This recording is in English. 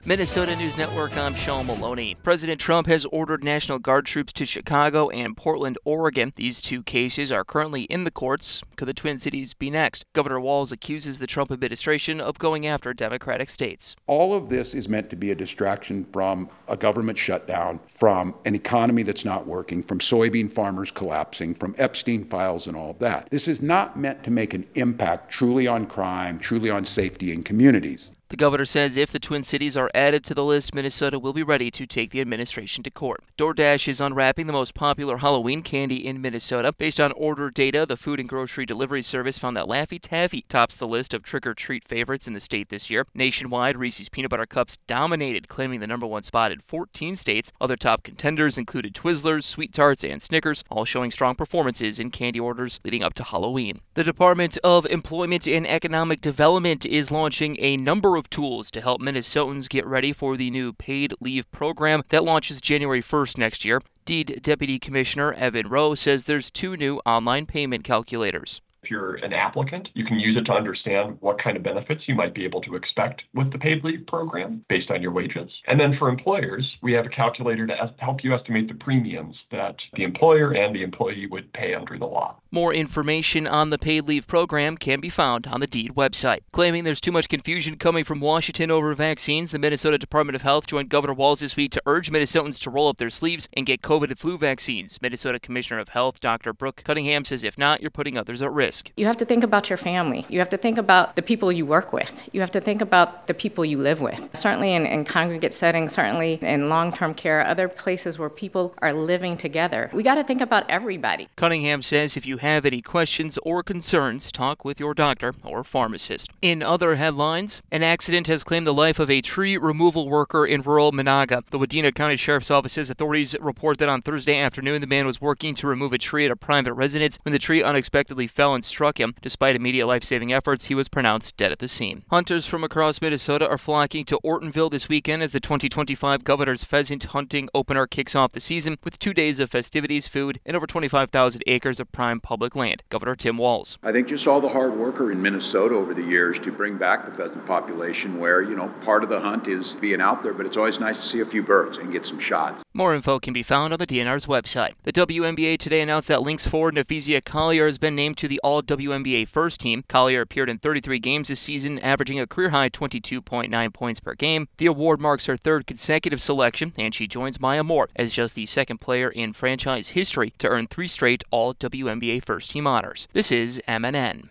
Minnesota News Network, I'm Sean Maloney. President Trump has ordered National Guard troops to Chicago and Portland, Oregon. These two cases are currently in the courts. Could the Twin Cities be next? Governor Walz accuses the Trump administration of going after Democratic states. All of this is meant to be a distraction from a government shutdown, from an economy that's not working, from soybean farmers collapsing, from Epstein files and all of that. This is not meant to make an impact truly on crime, truly on safety in communities. The governor says if the Twin Cities are added to the list, Minnesota will be ready to take the administration to court. DoorDash is unwrapping the most popular Halloween candy in Minnesota. Based on order data, the food and grocery delivery service found that Laffy Taffy tops the list of trick-or-treat favorites in the state this year. Nationwide, Reese's Peanut Butter Cups dominated, claiming the number one spot in 14 states. Other top contenders included Twizzlers, Sweet Tarts, and Snickers, all showing strong performances in candy orders leading up to Halloween. The Department of Employment and Economic Development is launching a number of tools to help Minnesotans get ready for the new paid leave program that launches January 1st next year. DEED Deputy Commissioner Evan Rowe says there's two new online payment calculators. If you're an applicant, you can use it to understand what kind of benefits you might be able to expect with the paid leave program based on your wages. And then for employers, we have a calculator to help you estimate the premiums that the employer and the employee would pay under the law. More information on the paid leave program can be found on the DEED website. Claiming there's too much confusion coming from Washington over vaccines, the Minnesota Department of Health joined Governor Walz this week to urge Minnesotans to roll up their sleeves and get COVID and flu vaccines. Minnesota Commissioner of Health Dr. Brooke Cunningham says if not, you're putting others at risk. You have to think about your family. You have to think about the people you work with. You have to think about the people you live with. Certainly in congregate settings, certainly in long-term care, other places where people are living together. We got to think about everybody. Cunningham says if you have any questions or concerns, talk with your doctor or pharmacist. In other headlines, an accident has claimed the life of a tree removal worker in rural Monaga. The Wadena County Sheriff's Office says authorities report that on Thursday afternoon, the man was working to remove a tree at a private residence when the tree unexpectedly fell and struck him. Despite immediate life-saving efforts, he was pronounced dead at the scene. Hunters from across Minnesota are flocking to Ortonville this weekend as the 2025 Governor's Pheasant Hunting Opener kicks off the season with 2 days of festivities, food, and over 25,000 acres of prime public land. Governor Tim Walz. I think just all the hard worker in Minnesota over the years to bring back the pheasant population where, part of the hunt is being out there, but it's always nice to see a few birds and get some shots. More info can be found on the DNR's website. The WNBA today announced that Lynx forward Nephisia Collier has been named to the All-WNBA First Team. Collier appeared in 33 games this season, averaging a career-high 22.9 points per game. The award marks her third consecutive selection, and she joins Maya Moore as just the second player in franchise history to earn 3 straight All-WNBA First Team honors. This is MNN.